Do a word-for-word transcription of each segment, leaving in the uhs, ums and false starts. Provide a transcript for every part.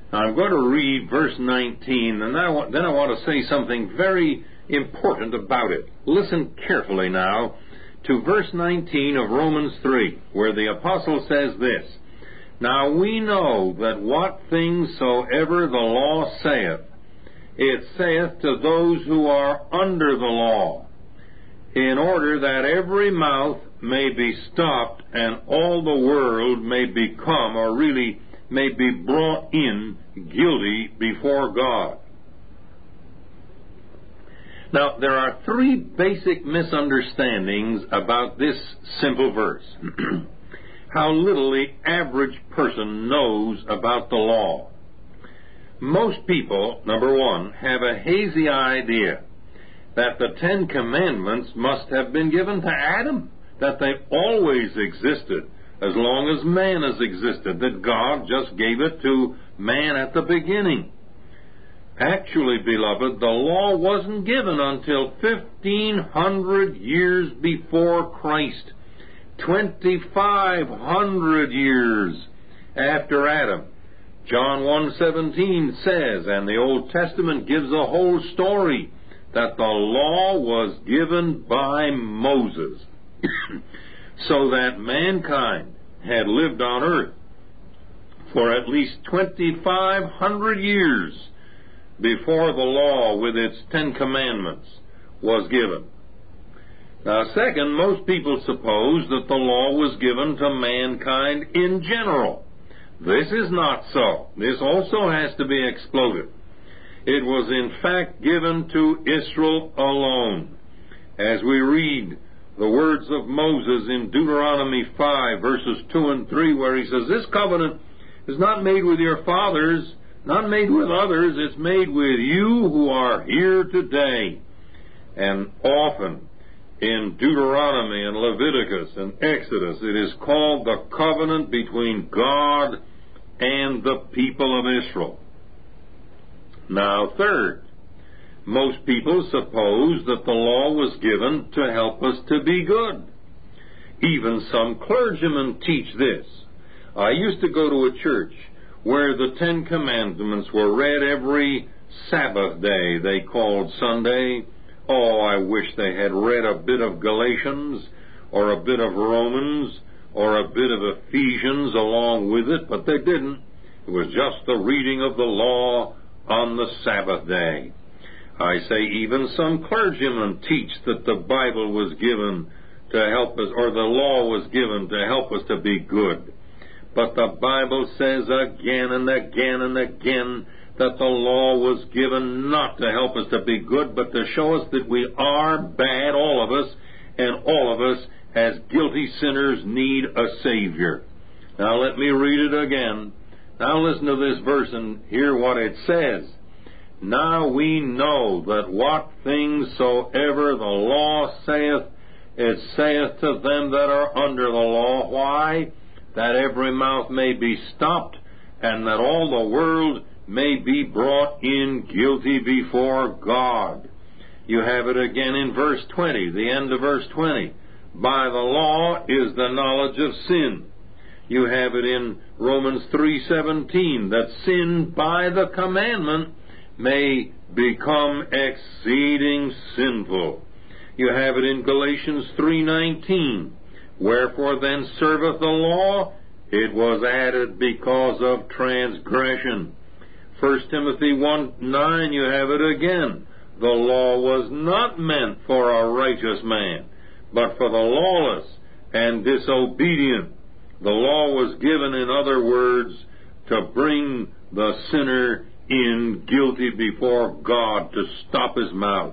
I'm going to read verse nineteen, and then I want, then I want to say something very important about it. Listen carefully now to verse nineteen of Romans three, where the apostle says this, "Now we know that what things soever the law saith, it saith to those who are under the law, in order that every mouth may be stopped and all the world may become, or really may be brought in guilty before God." Now, there are three basic misunderstandings about this simple verse. How little the average person knows about the law. Most people, number one, have a hazy idea that the Ten Commandments must have been given to Adam, that they always existed as long as man has existed, that God just gave it to man at the beginning. Actually, beloved, the law wasn't given until fifteen hundred years before Christ, twenty-five hundred years after Adam. John one seventeen says, and the Old Testament gives a whole story, that the law was given by Moses, so that mankind had lived on earth for at least twenty-five hundred years before the law with its Ten Commandments was given. Now, second, most people suppose that the law was given to mankind in general. This is not so. This also has to be exploded. It was in fact given to Israel alone. As we read the words of Moses in Deuteronomy five, verses two and three, where he says, "This covenant is not made with your fathers, not made with others, it's made with you who are here today." And often in Deuteronomy and Leviticus and Exodus, it is called the covenant between God and the people of Israel. Now, third, most people suppose that the law was given to help us to be good. Even some clergymen teach this. I used to go to a church where the Ten Commandments were read every Sabbath day they called Sunday. Oh, I wish they had read a bit of Galatians or a bit of Romans or a bit of Ephesians along with it, but they didn't. It was just the reading of the law on the Sabbath day. I say even some clergymen teach that the Bible was given to help us, or the law was given to help us to be good. But the Bible says again and again and again that the law was given not to help us to be good, but to show us that we are bad, all of us, and all of us as guilty sinners need a Savior. Now let me read it again. Now listen to this verse and hear what it says. "Now we know that what things soever the law saith, it saith to them that are under the law." Why? "That every mouth may be stopped, and that all the world may be brought in guilty before God." You have it again in verse twenty, the end of verse twenty. "By the law is the knowledge of sin." You have it in Romans three seventeen, that sin by the commandment may become exceeding sinful. You have it in Galatians three nineteen, "Wherefore then serveth the law? It was added because of transgression." First Timothy one nine, you have it again. "The law was not meant for a righteous man, but for the lawless and disobedient." The law was given, in other words, to bring the sinner in guilty before God, to stop his mouth.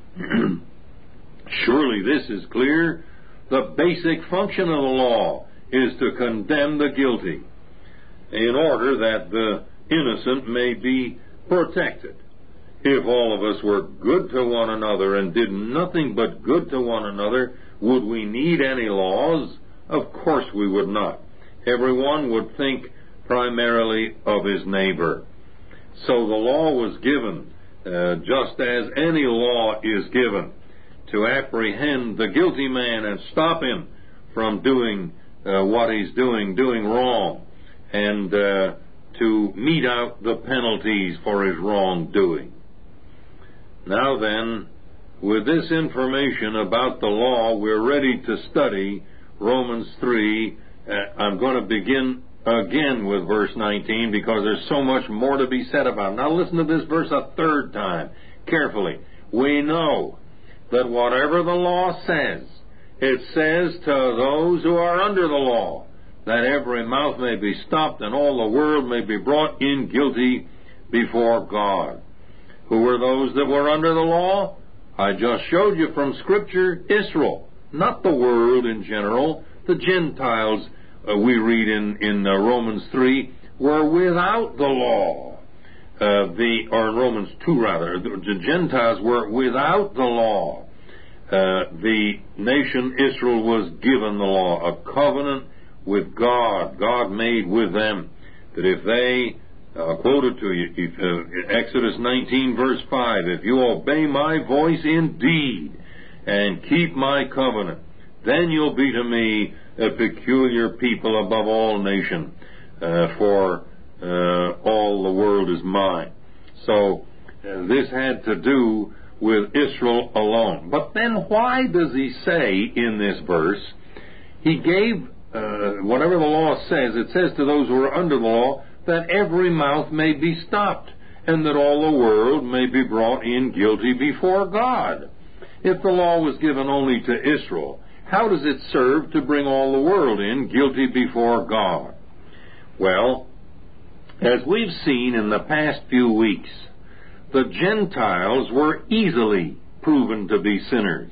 Surely this is clear. The basic function of the law is to condemn the guilty in order that the innocent may be protected. If all of us were good to one another and did nothing but good to one another, would we need any laws? Of course we would not. Everyone would think primarily of his neighbor. So the law was given, uh, just as any law is given, to apprehend the guilty man and stop him from doing uh, what he's doing, doing wrong, and uh, to mete out the penalties for his wrongdoing. Now then, with this information about the law, we're ready to study Romans three. Uh, I'm going to begin again with verse nineteen because there's so much more to be said about it. Now listen to this verse a third time, carefully. We know that whatever the law says, it says to those who are under the law, that every mouth may be stopped and all the world may be brought in guilty before God. Who were those that were under the law? I just showed you from Scripture, Israel, not the world in general. The Gentiles, uh, we read in, in uh, Romans three, were without the law. Uh, the or in Romans two, rather, the, the Gentiles were without the law. Uh, the nation Israel was given the law, a covenant with God. God made with them that if they, uh, quoted to you, if, uh, Exodus nineteen, verse five, if you obey my voice indeed and keep my covenant, then you'll be to me a peculiar people above all nations, uh, for uh, all the world is mine. So uh, this had to do with Israel alone. But then why does he say in this verse, he gave, uh, whatever the law says, it says to those who are under the law, that every mouth may be stopped, and that all the world may be brought in guilty before God. If the law was given only to Israel, how does it serve to bring all the world in guilty before God? Well, as we've seen in the past few weeks, the Gentiles were easily proven to be sinners.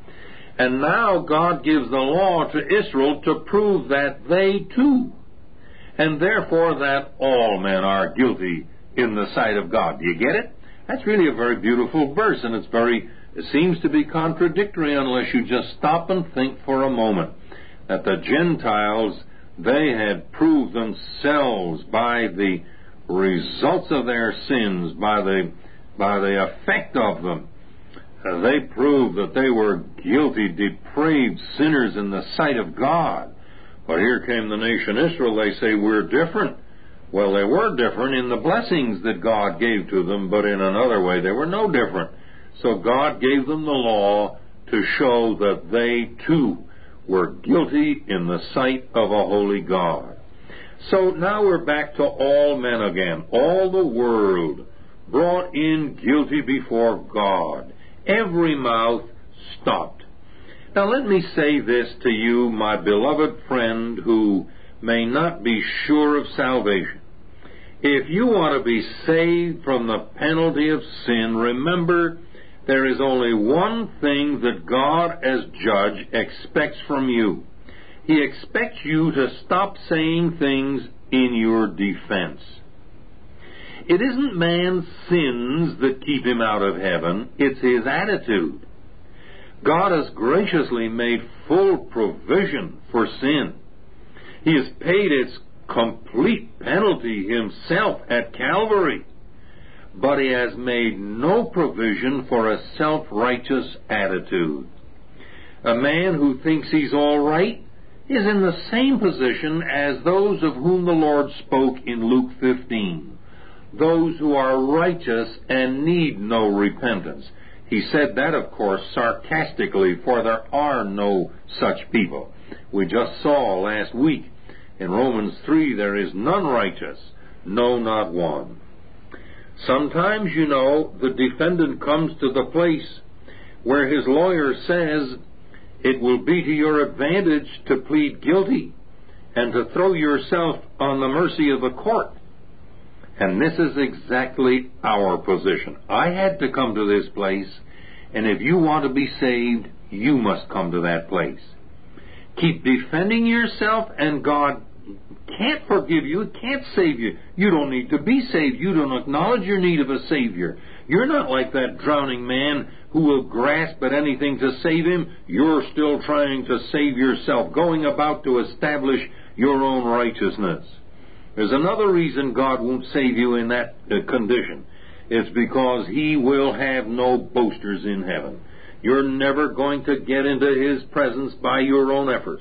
And now God gives the law to Israel to prove that they too, and therefore that all men are guilty in the sight of God. Do you get it? That's really a very beautiful verse, and it's very, it seems to be contradictory unless you just stop and think for a moment that the Gentiles, they had proved themselves by the results of their sins, by the by the effect of them. Uh, they proved that they were guilty, depraved sinners in the sight of God. But here came the nation Israel. They say, we're different. Well, they were different in the blessings that God gave to them, but in another way, they were no different. So God gave them the law to show that they too were guilty in the sight of a holy God. So now we're back to all men again. All the world brought in guilty before God. Every mouth stopped. Now let me say this to you, my beloved friend, who may not be sure of salvation. If you want to be saved from the penalty of sin, remember there is only one thing that God as judge expects from you. He expects you to stop saying things in your defense. It isn't man's sins that keep him out of heaven, it's his attitude. God has graciously made full provision for sin. He has paid its complete penalty himself at Calvary. But he has made no provision for a self-righteous attitude. A man who thinks he's all right is in the same position as those of whom the Lord spoke in Luke fifteen. Those who are righteous and need no repentance. He said that, of course, sarcastically, for there are no such people. We just saw last week in Romans three, there is none righteous, no, not one. Sometimes, you know, the defendant comes to the place where his lawyer says it will be to your advantage to plead guilty and to throw yourself on the mercy of the court. And this is exactly our position. I had to come to this place, and if you want to be saved, you must come to that place. Keep defending yourself, and God can't forgive you, can't save you. You don't need to be saved. You don't acknowledge your need of a Savior. You're not like that drowning man who will grasp at anything to save him. You're still trying to save yourself, going about to establish your own righteousness. There's another reason God won't save you in that uh, condition. It's because He will have no boasters in heaven. You're never going to get into His presence by your own efforts.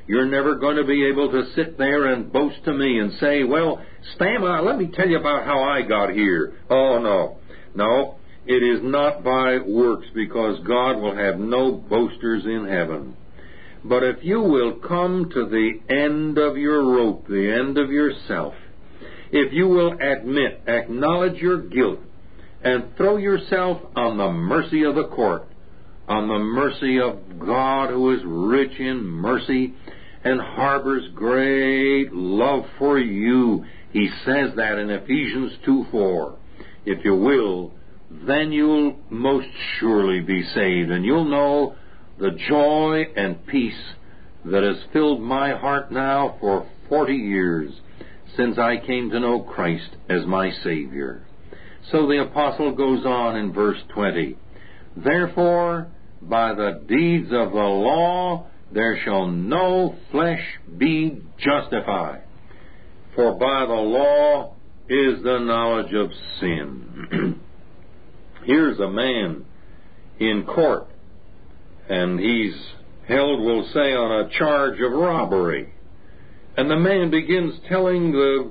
You're never going to be able to sit there and boast to me and say, well, Stam, uh, let me tell you about how I got here. Oh, no. No, it is not by works, because God will have no boasters in heaven. But if you will come to the end of your rope, the end of yourself, if you will admit, acknowledge your guilt, and throw yourself on the mercy of the court, on the mercy of God, who is rich in mercy and harbors great love for you. He says that in Ephesians two four. If you will, then you'll most surely be saved, and you'll know the joy and peace that has filled my heart now for forty years, since I came to know Christ as my Savior. So the apostle goes on in verse twenty, Therefore, by the deeds of the law, there shall no flesh be justified. For by the law is the knowledge of sin. Here's a man in court, and he's held, we'll say, on a charge of robbery. And the man begins telling the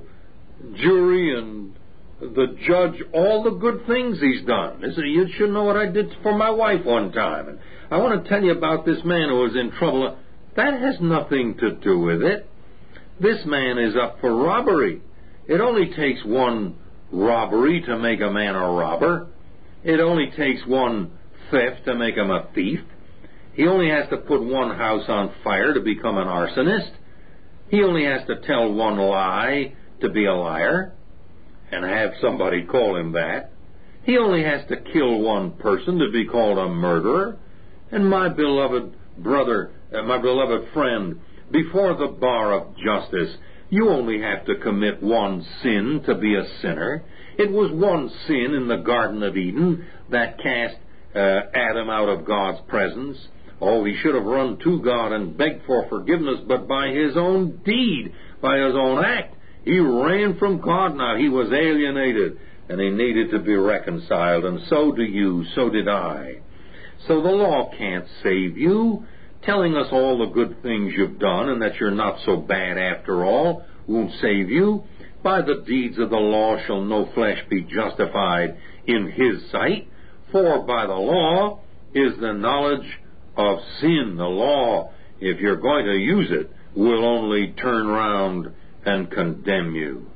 jury and the judge all the good things he's done. He said, you should know what I did for my wife one time. And I want to tell you about this man who was in trouble. That has nothing to do with it. This man is up for robbery. It only takes one robbery to make a man a robber. It only takes one theft to make him a thief. He only has to put one house on fire to become an arsonist. He only has to tell one lie to be a liar and have somebody call him that. He only has to kill one person to be called a murderer. And my beloved brother, uh, my beloved friend, before the bar of justice, you only have to commit one sin to be a sinner. It was one sin in the Garden of Eden that cast uh, Adam out of God's presence. Oh, he should have run to God and begged for forgiveness, but by his own deed, by his own act, he ran from God. Now, he was alienated, and he needed to be reconciled, and so do you, so did I. So the law can't save you. Telling us all the good things you've done and that you're not so bad after all won't save you. By the deeds of the law shall no flesh be justified in his sight, for by the law is the knowledge of sin. The law, if you're going to use it, will only turn round and condemn you.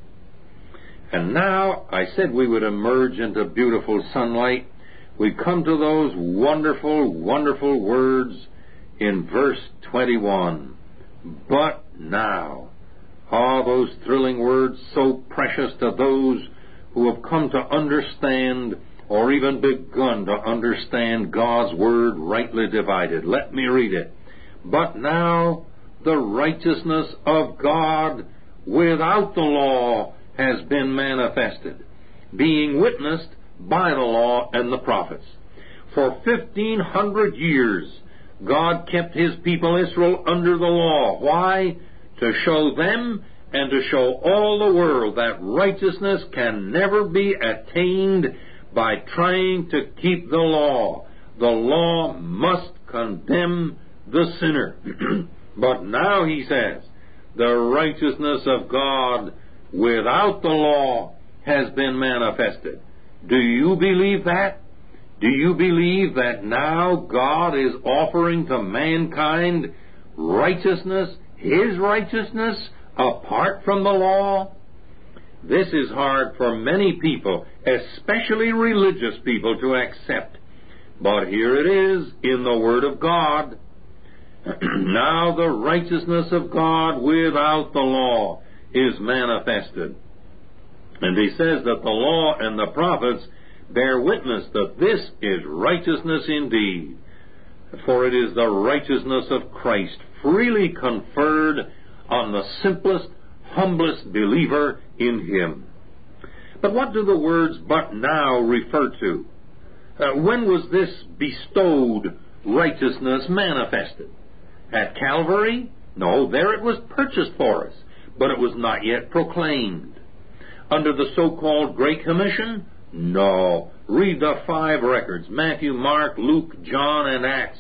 And now, I said we would emerge into beautiful sunlight. We come to those wonderful, wonderful words in verse twenty-one. But now. Ah, those thrilling words, so precious to those who have come to understand or even begun to understand God's Word rightly divided. Let me read it. But now the righteousness of God without the law has been manifested, being witnessed by the law and the prophets. For fifteen hundred years, God kept His people Israel under the law. Why? To show them and to show all the world that righteousness can never be attained by trying to keep the law. The law must condemn the sinner. But now, he says, the righteousness of God without the law has been manifested. Do you believe that? Do you believe that now God is offering to mankind righteousness, His righteousness, apart from the law? This is hard for many people, especially religious people, to accept. But here it is in the Word of God. Now the righteousness of God without the law is manifested. And he says that the law and the prophets bear witness that this is righteousness indeed. For it is the righteousness of Christ freely conferred on the simplest, humblest believer in Him. But what do the words "but now" refer to? Uh, when was this bestowed righteousness manifested? At Calvary? No, there it was purchased for us, but it was not yet proclaimed. Under the so-called Great Commission? No. Read the five records, Matthew, Mark, Luke, John, and Acts,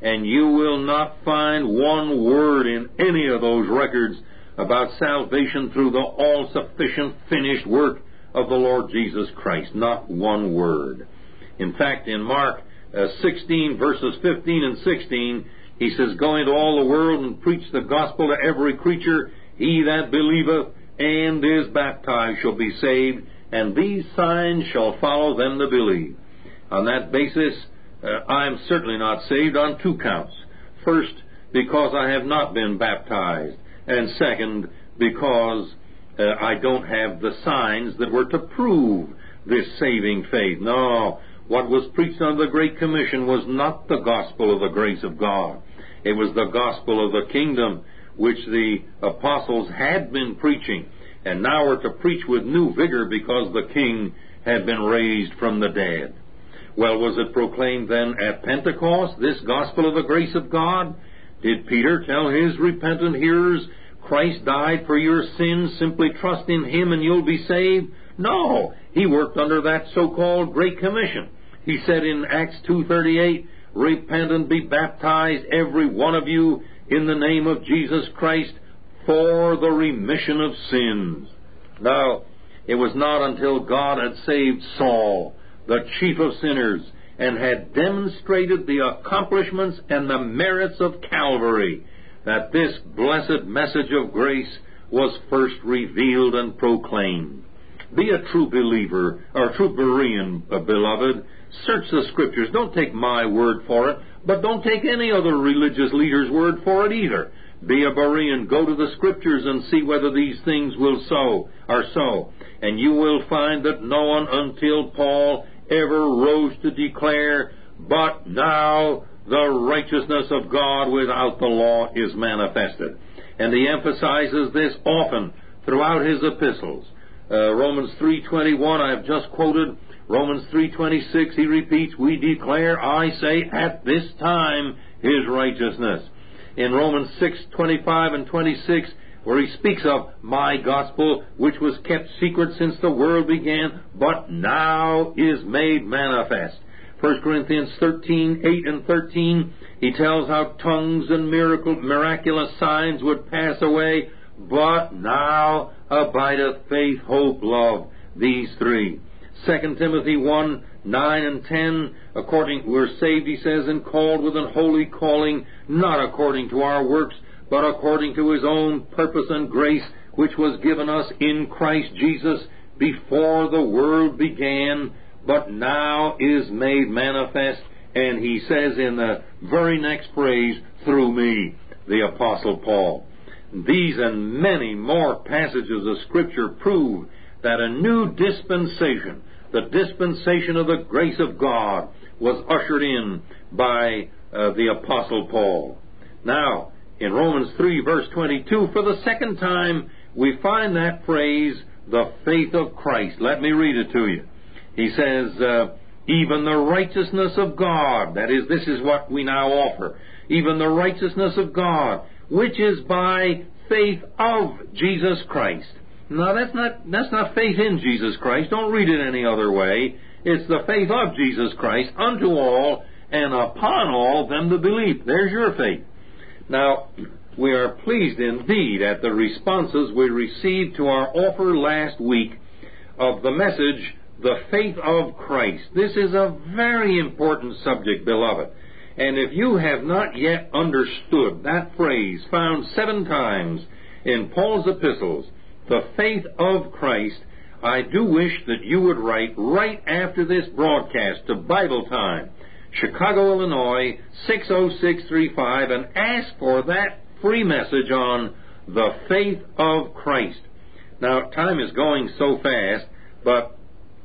and you will not find one word in any of those records about salvation through the all-sufficient finished work of the Lord Jesus Christ. Not one word. In fact, in Mark uh, sixteen, verses fifteen and sixteen, he says, "Go into all the world and preach the gospel to every creature. He that believeth and is baptized shall be saved, and these signs shall follow them that believe." On that basis, uh, I am certainly not saved on two counts. First, because I have not been baptized, and second, because uh, I don't have the signs that were to prove this saving faith. No, what was preached under the Great Commission was not the gospel of the grace of God. It was the gospel of the kingdom, which the apostles had been preaching, and now were to preach with new vigor because the King had been raised from the dead. Well, was it proclaimed then at Pentecost, this gospel of the grace of God? Did Peter tell his repentant hearers, "Christ died for your sins, simply trust in Him and you'll be saved"? No, he worked under that so-called Great Commission. He said in Acts two thirty-eight, "Repent and be baptized, every one of you, in the name of Jesus Christ, for the remission of sins." Now, it was not until God had saved Saul, the chief of sinners, and had demonstrated the accomplishments and the merits of Calvary, that this blessed message of grace was first revealed and proclaimed. Be a true believer, or a true Berean, uh, beloved. Search the Scriptures. Don't take my word for it, but don't take any other religious leader's word for it either. Be a Berean. Go to the Scriptures and see whether these things will so, are so. And you will find that no one until Paul ever rose to declare, "But now the righteousness of God without the law is manifested." And he emphasizes this often throughout his epistles. Uh, Romans three twenty-one, I have just quoted. Romans three twenty-six, he repeats, "We declare, I say, at this time, His righteousness." In Romans six twenty-five and twenty-six, where he speaks of my gospel, which was kept secret since the world began, but now is made manifest. First Corinthians thirteen, eight and thirteen, he tells how tongues and miracle, miraculous signs would pass away, but now abideth faith, hope, love, these three. Second Timothy one, nine and ten, according, we're saved, he says, and called with an holy calling, not according to our works, but according to His own purpose and grace, which was given us in Christ Jesus before the world began, but now is made manifest. And he says in the very next phrase, through me, the Apostle Paul. These and many more passages of Scripture prove that a new dispensation, the dispensation of the grace of God, was ushered in by uh, the Apostle Paul. Now, in Romans three, verse twenty-two, for the second time, we find that phrase, the faith of Christ. Let me read it to you. He says, uh, even the righteousness of God, that is, this is what we now offer, even the righteousness of God, which is by faith of Jesus Christ. Now, that's not, that's not faith in Jesus Christ. Don't read it any other way. It's the faith of Jesus Christ unto all and upon all them that believe. There's your faith. Now, we are pleased indeed at the responses we received to our offer last week of the message, the faith of Christ. This is a very important subject, beloved. And if you have not yet understood that phrase found seven times in Paul's epistles, the faith of Christ, I do wish that you would write right after this broadcast to Bible Time, Chicago, Illinois, six oh six three five, and ask for that free message on the faith of Christ. Now, time is going so fast, but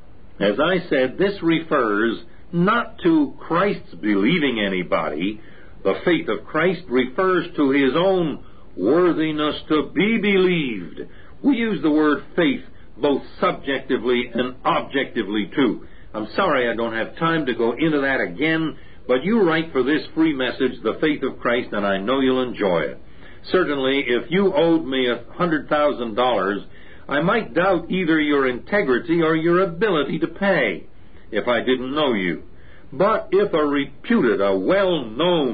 as I said, this refers not to Christ's believing anybody. The faith of Christ refers to His own worthiness to be believed. We use the word faith both subjectively and objectively too. I'm sorry I don't have time to go into that again, but you write for this free message, the faith of Christ, and I know you'll enjoy it. Certainly, if you owed me a hundred thousand dollars, I might doubt either your integrity or your ability to pay if I didn't know you. But if a reputed, a well-known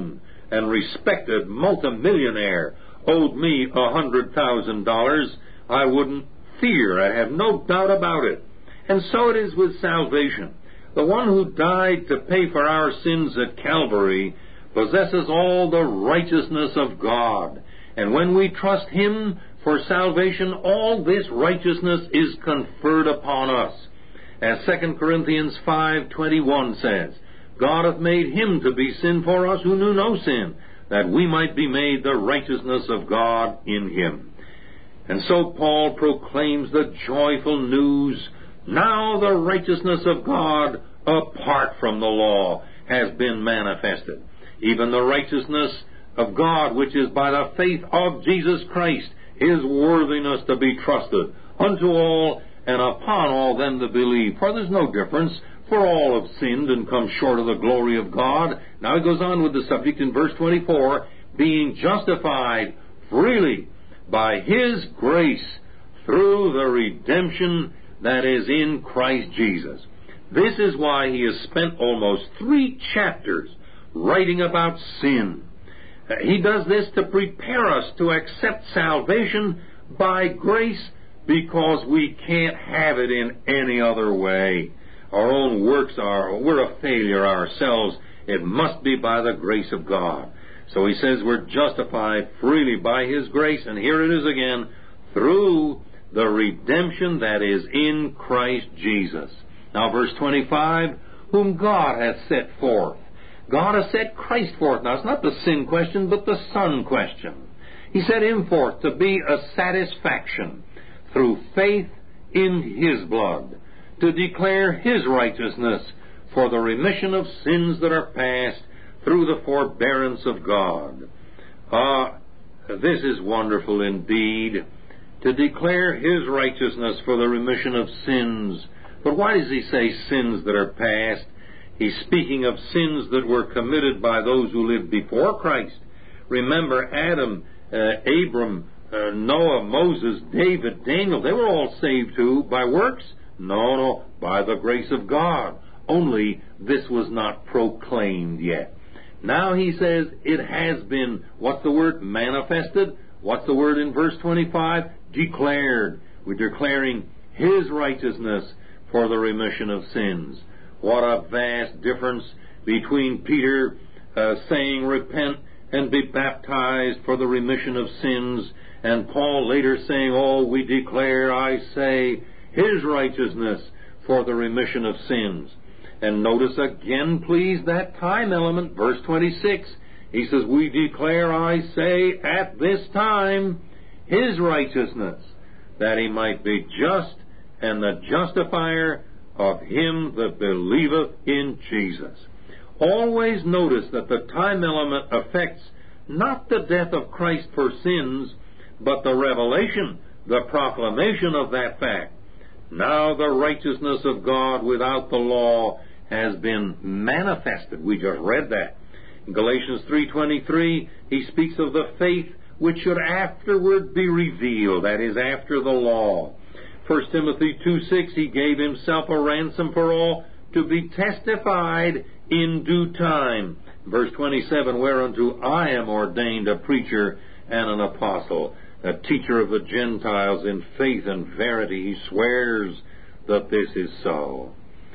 and respected multimillionaire owed me a hundred thousand dollars, I wouldn't fear. I have no doubt about it. And so it is with salvation. The one who died to pay for our sins at Calvary possesses all the righteousness of God. And when we trust Him for salvation, all this righteousness is conferred upon us. As Second Corinthians five twenty-one says, God hath made Him to be sin for us who knew no sin, that we might be made the righteousness of God in Him. And so Paul proclaims the joyful news, now the righteousness of God apart from the law has been manifested, even the righteousness of God which is by the faith of Jesus Christ, His worthiness to be trusted unto all and upon all them that believe. For there's no difference, for all have sinned and come short of the glory of God. Now he goes on with the subject in verse twenty-four, being justified freely by His grace through the redemption that is in Christ Jesus. This is why he has spent almost three chapters writing about sin. He does this to prepare us to accept salvation by grace, because we can't have it in any other way. Our own works are, we're a failure ourselves. It must be by the grace of God. So he says we're justified freely by His grace, and here it is again, through the redemption that is in Christ Jesus. Now verse twenty-five, whom God hath set forth. God has set Christ forth. Now it's not the sin question, but the Son question. He set Him forth to be a satisfaction through faith in His blood, to declare His righteousness for the remission of sins that are past through the forbearance of God. Ah, this is wonderful indeed, to declare His righteousness for the remission of sins. But why does he say sins that are past? He's speaking of sins that were committed by those who lived before Christ. Remember Adam, uh, Abram, uh, Noah, Moses, David, Daniel, they were all saved too by works? No, no, by the grace of God. Only this was not proclaimed yet. Now he says it has been, what's the word? Manifested. What's the word in verse twenty-five? Declared. We're declaring His righteousness for the remission of sins. What a vast difference between Peter uh, saying, repent and be baptized for the remission of sins, and Paul later saying, oh, we declare, I say, His righteousness for the remission of sins. And notice again, please, that time element, verse twenty-six. He says, we declare, I say, at this time, His righteousness, that He might be just and the justifier of him that believeth in Jesus. Always notice that the time element affects not the death of Christ for sins, but the revelation, the proclamation of that fact. Now the righteousness of God without the law has been manifested. We just read that. In Galatians three twenty-three, he speaks of the faith which should afterward be revealed, that is, after the law. First Timothy two six, he gave himself a ransom for all to be testified in due time. Verse twenty-seven, whereunto I am ordained a preacher and an apostle, a teacher of the Gentiles in faith and verity. He swears that this is so.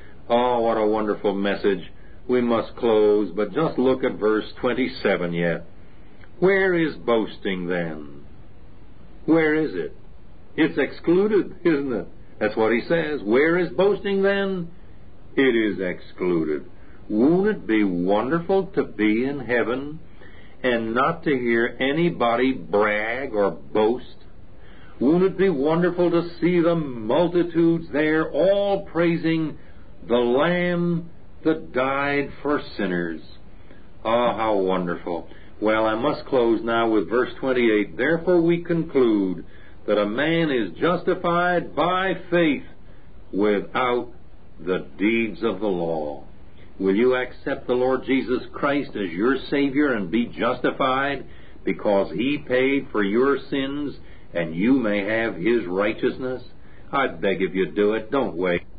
Oh, what a wonderful message. We must close, but just look at verse twenty-seven yet. Where is boasting then? Where is it? It's excluded, isn't it? That's what he says. Where is boasting then? It is excluded. Won't it be wonderful to be in heaven and not to hear anybody brag or boast? Won't it be wonderful to see the multitudes there all praising the Lamb that died for sinners? Ah, how wonderful. Well, I must close now with verse twenty-eight. Therefore we conclude that a man is justified by faith without the deeds of the law. Will you accept the Lord Jesus Christ as your Savior and be justified because He paid for your sins and you may have His righteousness? I beg of you, do it. Don't wait.